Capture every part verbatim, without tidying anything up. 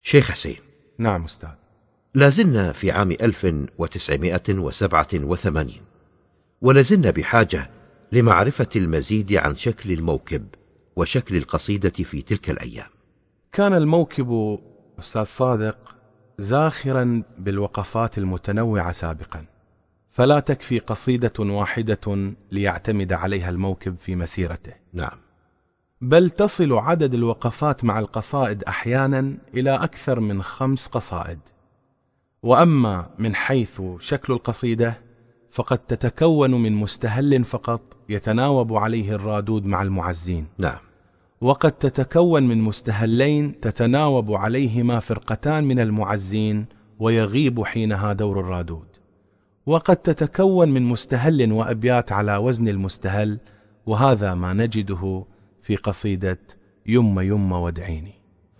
شيخ حسين. نعم أستاذ. لازلنا في عام ألف وتسعمائة وسبعة وثمانين، ولازلنا بحاجة لمعرفة المزيد عن شكل الموكب وشكل القصيدة في تلك الأيام. كان الموكب أستاذ صادق زاخرا بالوقفات المتنوعة سابقا، فلا تكفي قصيدة واحدة ليعتمد عليها الموكب في مسيرته. نعم، بل تصل عدد الوقفات مع القصائد أحيانا إلى أكثر من خمس قصائد. وأما من حيث شكل القصيدة فقد تتكون من مستهل فقط يتناوب عليه الرادود مع المعزين. نعم. وقد تتكون من مستهلين تتناوب عليهما فرقتان من المعزين ويغيب حينها دور الرادود. وقد تتكون من مستهل وأبيات على وزن المستهل، وهذا ما نجده في قصيدة يم يم ودعيني.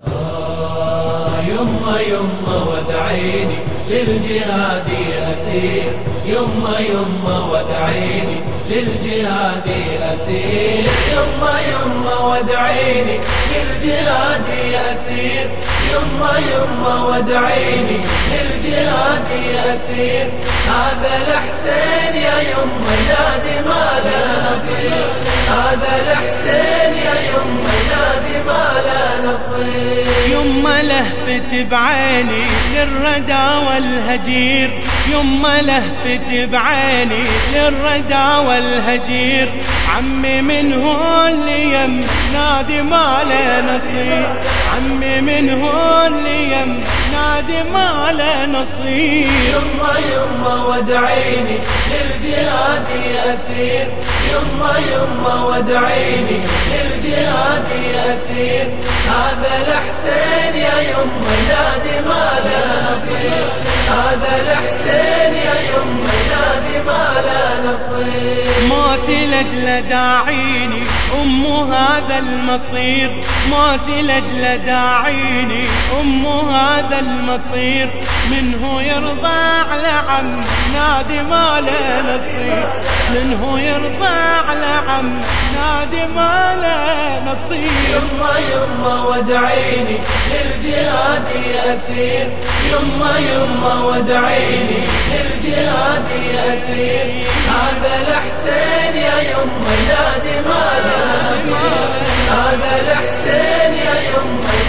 آه يم يم ودعيني للجهاد أسير، يم يم ودعيني للجهاد أسير، يم يم ودعيني للجهاد أسير، يم يم ودعيني للجهاد أسير. هذا الحسين يا يم نادي ما لا نصير، هذا الحسين يا يم نادي ما لا نصير. يما لهفت بعيني للردى والهجير، يما لهفت بعيني للردى والهجير. عمي من هو اللي يم نادي ما له نصير، عمي من هو اللي يم نادي ما له نصير. يما يما ودعيني للجهاد أسير، يما يما ودعيني للجهاد أسير. هذا الحسين يا يما نادي ما له نصير، هذا الحسين يا يما نادي ما له نصير. موتي لأجل داعيني أم هذا المصير، موتي لأجل داعيني أم هذا المصير. منه يرضى على عم نادي ما له نصير، منه يرضى على عم نادي ما له نصير. يما يما ودعيني للجهاد أسير، يما يما ودعيني للجهاد أسير. هذا الحسين يا يما نادي ما له نصير، هذا الحسين يا يما